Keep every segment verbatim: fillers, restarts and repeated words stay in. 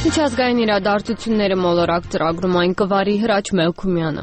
Միջազգային իրադարձությունները մոլորակ ծրագրում այն կվարի Հրաչ Մելքումյանը։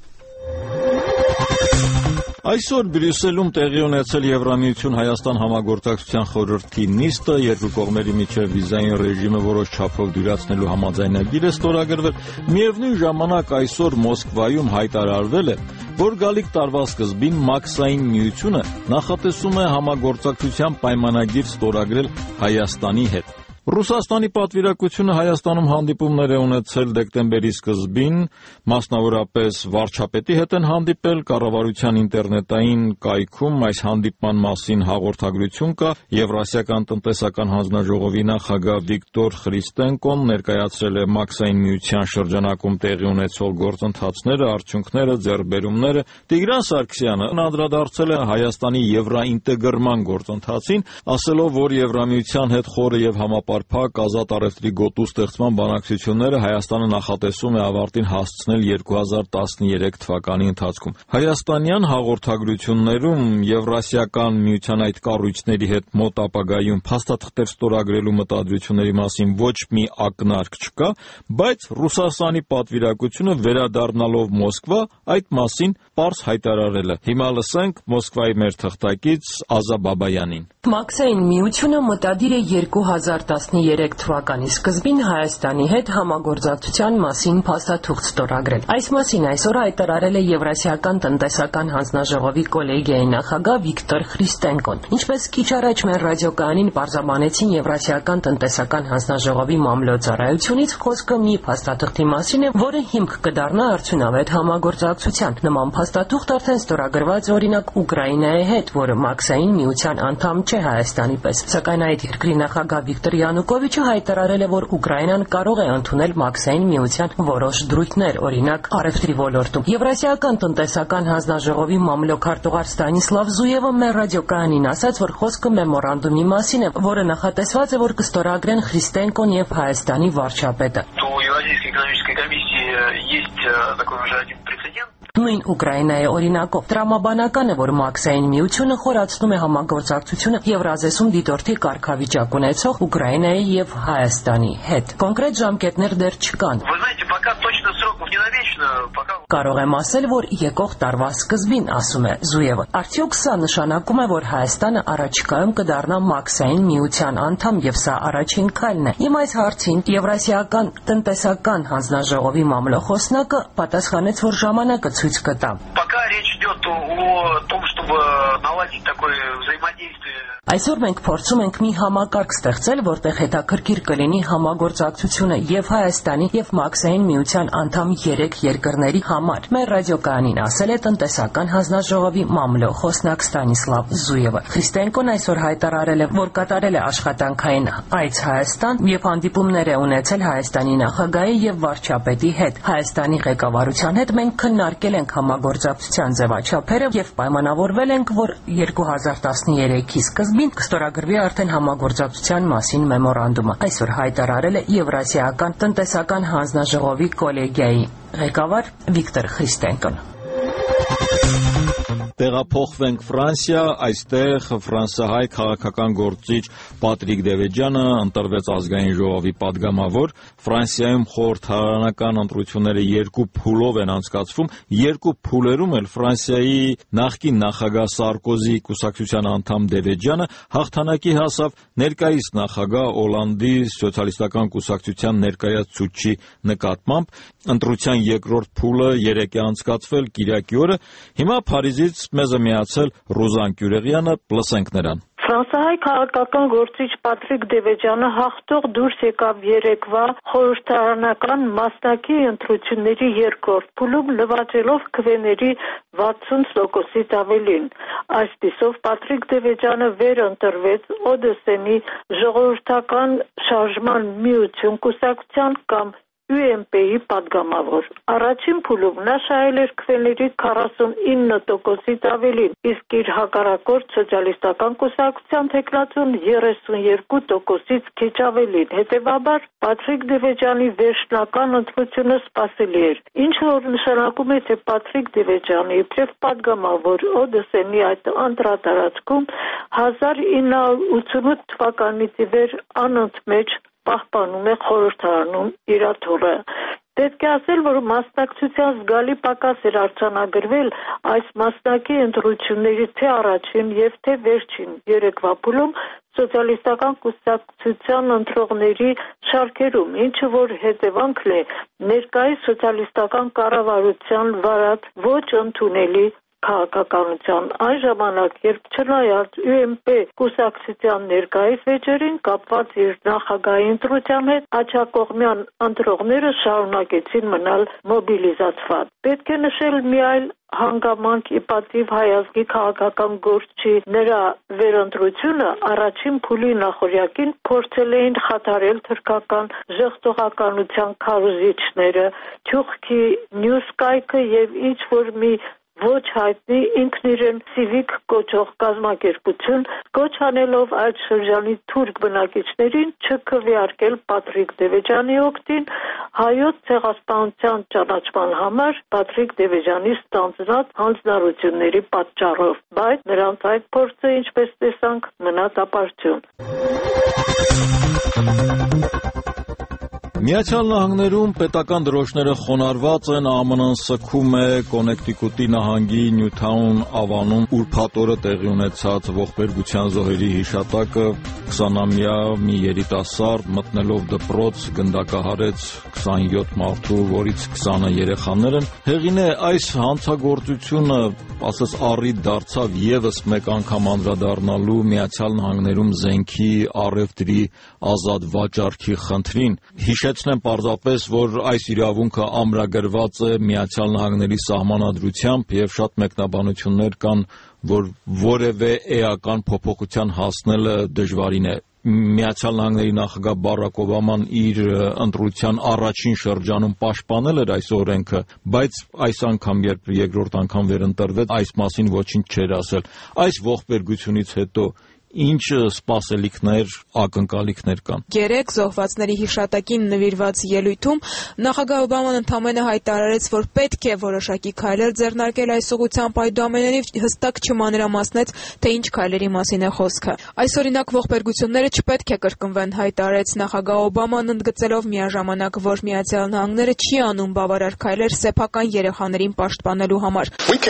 Այսօր Բրյուսելում տեղի ունեցել Եվրամիություն Հայաստան համագործակցության խորհրդի նիստը, երկու կողմերի միջև վիզային ռեժիմը որոշ չափով դյուրացնելու համաձայնագիր է ստորագրվել։ Միևնույն ժամանակ այսօր Մոսկվայում հայտարարվել է, որ գալիք տարվա սկզբին Մաքսային միությունը նախատեսում է համագործակցության պայմանագիր ստորագրել Հայաստանի հետ։ Ռուսաստանի պատվիրակությունը Հայաստանում հանդիպումներ է ունեցել դեկտեմբերի սկզբին, մասնավորապես վարչապետի հետ են հանդիպել, կառավարության ինտերնետային կայքում այս հանդիպման մասին հաղորդագրություն կա, Եվրասիական տնտեսական հանձնաժողովի նախագահ Վիկտոր Խրիստենկոն ներկայացրել է Մաքսային միության շրջանակում տեղի ունեցող գործընթացները, արդյունքները, ձեռքբերումները։ Տիգրան Սարգսյանը անդրադարձել է Հայաստանի եվրաինտեգրման գործընթացին, ասելով, որ Եվրամիության հետ խորը եւ համապարփակ Փակ ազատ առևտրի գոտու ստեղծման բանակցությունները Հայաստանը նախատեսում է ավարտին հասցնել երկու հազար տասներեք թվականի ընթացքում։ Հայաստանյան հաղորդագրություններում Եվրասիական միության այդ կառույցների հետ մոտ ապագայում փաստաթղթեր ստորագրելու մտադրությունների մասին ոչ մի ակնարկ չկա, բայց Ռուսաստանի պատվիրակությունը վերադառնալով Մոսկվա այդ մասին պարզ հայտարարել է։ Հիմա լսենք Մոսկվայի մեր թղթակից Ազա Բաբայանին։ Մաքսային միությունը մտադիր է երկու հազար տասներեք թվականի սկզբին Հայաստանի հետ համագործակցության մասին փաստաթուղթ ստորագրել։ Այս մասին այսօր հայտարարել է Եվրասիական տնտեսական հանձնաժողովի կոլեգիայի նախագահ Վիկտոր Խրիստենկոն։ Ինչպես քիչ առաջ մեր ռադիոկայանին պարզաբանեցին Եվրասիական տնտեսական հանձնաժողովի մամլոյցարայությունից, խոսքը մի փաստաթղթի մասին է, որը հիմք կդառնա արդյունավետ համագործակցության։ Նման փաստաթուղթ արդեն ստորագրված օրինակ Ուկրաինայի հետ, որը Մաքսային միության անդամ չէ Հայաստանի պես, սակայն այդ երկրի նախագահ Վիկտոր Յանուկովիչը հայտարարել է, որ Ուկրաինան կարող է ընդունել Մաքսային միության որոշ դրույթներ, օրինակ առևտրի ոլորտում։ Եվրասիական տնտեսական հանձնաժողովի մամլոքարտուղար Ստանիսլավ Զույևը մեր ռադիոկայանին ասաց, որ խոսքը մեմորանդումի մասին է, որը նախատեսված է, որ կստորագրեն Խրիստենկոն եւ Հայաստանի վարչապետը։ Նույն Ուկրաինայի օրինակով տրամաբանական է, որ Մաքսային միությունը խորացնում է համագործակցությունը Եվրազեսում դիտորդի կարգավիճակ ունեցող Ուկրաինայի եւ Հայաստանի հետ։ Կոնկրետ ժամկետներ դեռ չկան։ Կարող եմ ասել, որ եկող տարվա սկզբին, ասում է Զույևը։ Արդյոք սա նշանակում է, որ Հայաստանը առաջիկայում կդառնա Մաքսային միության անդամ եւ սա առաջին քայլն է։ Իմ այս հարցին Եվրասիական տնտեսական հանձնաժողովի մամլոխոսնակը պատասխանեց, որ ժամանակը ցույց կտա։ Այսօր մենք փորձում ենք մի համակարգ ստեղծել, որտեղ հետաքրքիր կլինի համագործակցությունը եւ Հայաստանի եւ Մաքսային միության անդամ երեք երկրների համար։ Մեր ռադիոկայանին ասել է տնտեսական հանձնաժողովի մամլոխոսնակ Ստանիսլավ Զույևը։ Խրիստենկոն այսօր հայտարարել է, որ կատարել է աշխատանքային այց Հայաստան եւ հանդիպումներ է ունեցել Հայաստանի նախագահի եւ վարչապետի հետ։ Հայաստանի ղեկավարության հետ մենք քննարկել ենք համագործակցության ձևաչափերը եւ պայմանավորվել ենք, որ երկու հազար տասներեքի սկզբին կստորագրվի արդեն համագործակցության մասին մեմորանդումը։ Այսօր հայտարարել է Եվրասիական տնտեսական հանձնաժողովի կոլեգիայի ղեկավար Վիկտոր Խրիստենկոն։ Տեղափոխվենք Ֆրանսիա, այստեղ ֆրանսահայ քաղաքական գործիչ Պատրիկ Դևեջյանը ընտրվեց ազգային ժողովի падգամավոր։ Ֆրանսիայում խորհրդարանական ընտրությունները երկու փուլով են անցկացվում, երկու փուլերում էլ Ֆրանսիայի նախկին նախագահ Սարկոզի կուսակցության անդամ Դևեջյանը հաղթանակի հասավ ներկայիս նախագահ Օլանդի սոցիալիստական կուսակցության ներկայացուցչի նկատմամբ։ Ընտրության երկրորդ փուլը երեկ է անցկացվել Կիրակի օրը։ Հիմա Փարիզից մեզ է միացել Ռուզան Կյուրեղյանը, լսենք նրան։ Ֆրանսահայ քաղաքական գործիչ Պատրիկ Դևեջյանը հաղթող դուրս եկավ երեկվա խորհրդարանական մասնակի ընտրությունների երկրորդ փուլում, նվաճելով քվեների վաթսուն տոկոսից ավելին։ Այսպիսով Պատրիկ Դևեջյանը վերընտրվեց Օ Դե Սենի ժողովրդական շարժման միություն կուսակցության կամ յու էն պի-ի падգամավոր։ Առաջին փուլում նա շահել էր քվեների քառասունինը տոկոսից ավելին, իսկ իր հակառակորդ սոցիալիստական կուսակցության թեկնածուն երեսունյոթ տոկոսից քիչ ավելին։ Հետևաբար Պատրիկ Դևեջյանի վերջնական ընտրությունը սպասելի էր, ինչը որ նշանակում է, թե Պատրիկ Դևեջյանը իբրև падգամավոր Օ Դե Սենի այդ անդրատարածքում հազար ինը հարյուր ութսունութ թվականից ի վեր անընդմեջ պահպանում է խորհրդարանում իր թուրը։ Պետք է ասել, որ մասնակցության զգալի պակաս էր արձանագրվել այս մասնակի ընտրությունների թե առաջին եւ թե վերջին երեկվա փուլում սոցիալիստական կուսակցության ընտրողների շարքերում, ինչը որ հետևանքն է ներկայիս սոցիալիստական կառավարության վարած ոչ ընդունելի քաղաքականության։ Այն ժամանակ, երբ չնայած յու էն պի կուսակցության ներկայիս վեճերին կապված իր նախագահի ընտրության հետ, աջակողմյան ընտրողները շարունակեցին մնալ մոբիլիզացված։ Պետք է նշել մի այլ հանգամանք ի պատիվ հայ ազգի քաղաքական գործչի նրա վերընտրությունը առաջին փուլի նախօրյակին փորձել էին խաթարել թրքական ժխտողականության քարոզիչները, Թյուղքի նյուսկայքը եւ ինչ որ մի ոչ հայտնի ինքն իրեն սիվիկ կոչող կազմակերպություն կոչ անելով այդ շրջանի թուրք բնակիչներին չքվեարկել Պատրիկ Դևեջյանի օգտին հայոց ցեղասպանության ճանաչման համար Պատրիկ Դևեջյանի ստանձնած հանձնարարությունների պատճառով, բայց նրանց այդ փորձը, ինչպես տեսանք, մնաց ապարդյուն։ Միացյալ Նահանգներում պետական դրոշները խոնարհված են, Α M N-ն սգում է Կոնեկտիկուտի նահանգի Նյութաուն ավանում ուրբաթ օրը տեղի ունեցած ողբերգության զոհերի հիշատակը, քսանամյա մի երիտասարդ մտնելով դպրոց գնդակահարեց քսանյոթ մարդու, որից քսանը երեխաներ են։ Հեղին է այս հանցագործությունը, ասես առիթ դարձավ եւս մեկ անգամ անդրադառնալու Միացյալ Նահանգներում զենքի առևտրի ազատ վաճառքի խնդրին։ Հիշեցնեմ պարզապես, որ այս իրավունքը ամրագրված է Միացյալ Նահանգների սահմանադրությամբ եւ շատ մեկնաբանություններ կան, որ որևէ էական փոփոխության հասնելը դժվարին է։ Միացյալ Նահանգների նախագահ Բարակ Օբաման իր ընտրության առաջին շրջանում պաշտպանել էր այս օրենքը, բայց այս անգամ, երբ երկրորդ անգամ վերընտրվեց, այս մասին ոչինչ չէր ասել։ Այս ողբերգությունից հետո ինչ սպասելիքներ, ակնկալիքներ կան։ Երեք զոհվածների հիշատակին նվիրված ելույթում նախագահ Օբաման ընդամենը հայտարարեց, որ պետք է որոշակի քայլեր ձեռնարկել այս ուղղությամբ, այդուամենայնիվ հստակ չմանրամասնեց, թե ինչ քայլերի մասին է խոսքը։ Այս օրինակ ողբերգությունները չպետք է կրկնվեն, հայտարարեց նախագահ Օբաման, ընդգծելով միաժամանակ, որ Միացյալ Նահանգները չի անում բավարար քայլեր սեփական երեխաներին պաշտպանելու համար։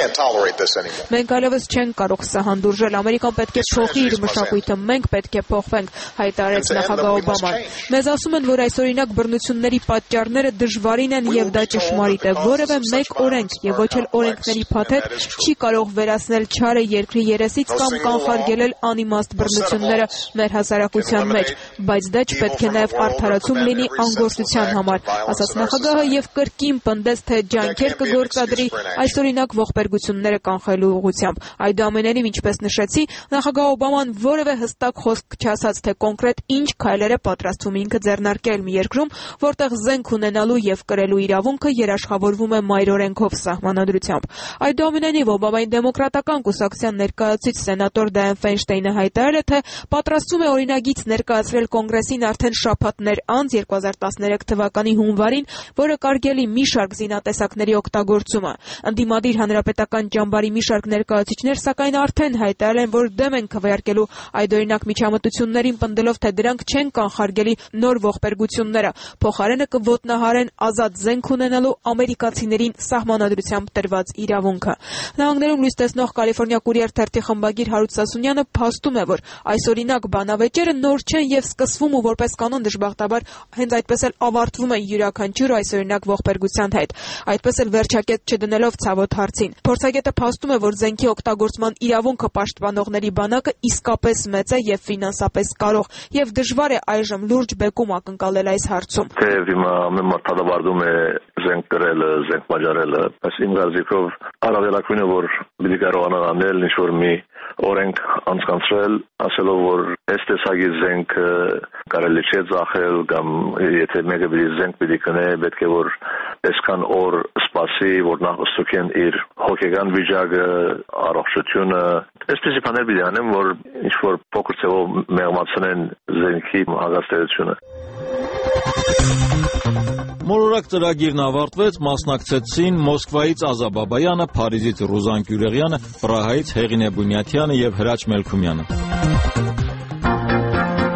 Մենք այլևս չենք կարող սա հանդուրժել, Ամերիկան պետք է փոխի իր մշակույթը, մենք պետք է փոխվենք, հայտարարեց նախագահ Օբաման։ Մեզ ասում են, որ այս օրինակ բռնությունների պատճառները դժվարին են եւ դա ճշմարիտ է։ Որևէ մեկ օրենք եւ ոչ էլ օրենքների փաթեթ չի կարող վերացնել չարը երկրի երեսից կամ կանխարգելել անիմաստ բռնությունները մեր հասարակության մեջ, բայց դա չպետք է նաեւ արդարացում լինի անգործության համար, ասաց նախագահը եւ կրկին պնդեց, թե ջանքեր կգործադրի այս օրինակ ողբերգությունները կանխելու ուղղությամբ։ Այդուամենայնիվ, ինչպես նշեցի, նախագահ Օբաման որևէ հստակ խոսք չասաց, թե կոնկրետ ինչ քայլեր է պատրաստվում ինքը ձեռնարկել մի երկրում, որտեղ զենք ունենալու եւ կրելու իրավունքը երաշխավորվում է մայրօրենքով սահմանադրությամբ։ Այդուամենայնիվ, Օբամայի դեմոկրատական կուսակցության ներկայացուցիչ սենատոր Դայան Ֆեյնշտեյնը հայտարարել է, թե պատրաստվում է օրինագիծ ներկայացրել կոնգրեսին արդեն շաբաթներ անց երկու հազար տասներեք թվականի հունվարին, որը կարգելի մի շարք զինատեսակների օգտագործումը։ Ընդդիմադիր հանրապետական ճամբարի մի շարք ներկայացուցիչներ սակայն արդեն հայտարարել են, որ դեմ են քվեարկելու այդ օրինակ միջամտություններին, պնդելով, թե դրանք չեն կանխարգելի նոր ողբերգությունները, փոխարենը կոտնահարեն ազատ զենք ունենալու ամերիկացիներին սահմանադրությամբ տրված իրավունքը։ Նահանգներում լույս տեսնող Կալիֆոռնիա Կուրիեր թերթի խմբագիր Հարութ Սասունյանը փաստում է, որ այս օրինակ բանավեճերը նոր չեն եւ սկսվում ու որպես կանոն դժբախտաբար հենց այդպես էլ ավարտվում են յուրաքանչյուր այս օրինակ ողբերգության հետ, այդպես էլ վերջակետ չդնելով ցավոտ հարցին։ Փորձագետը փաստում է, որ զենքի օգտագործման իրավունքը պաշտպանողների բանակը իսկապես մեծ է եւ ֆինանսապես կարող եւ դժվար է այժմ լուրջ բեկում ակնկալել այս հարցում։ Թեև հիմա ամեն մարդ հադավարդում է զենք կրելը, զենք վաճառելը, բայց իմ կարծիքով առավելակույնը որ պիտի կարողանան անել ինչ-որ մի օրենք անցկացրել, ասելով որ այս տեսակի զենքը կարելի չէ ծախել կամ եթե մեկը պիտի զենք պիտի կնե, պետք է որ այսքան օր սպասի, որ նախ ստուգեն իր հոգեկան վիճակը, առողջությունը, այսպիսի բաներ պիտի անեն, որ ինչ-որ փոքր ցավով մեղմացնեն զենքի հագաստերությունը։ Մոլորակ ծրագիրն ավարտվեց, մասնակցեցին Մոսկվայից Ազա Բաբայանը, Փարիզից Ռուզան Կյուրեղյանը, Պրահայից Հեղինե Բունյաթյանը եւ Հրաչ Մելքումյանը։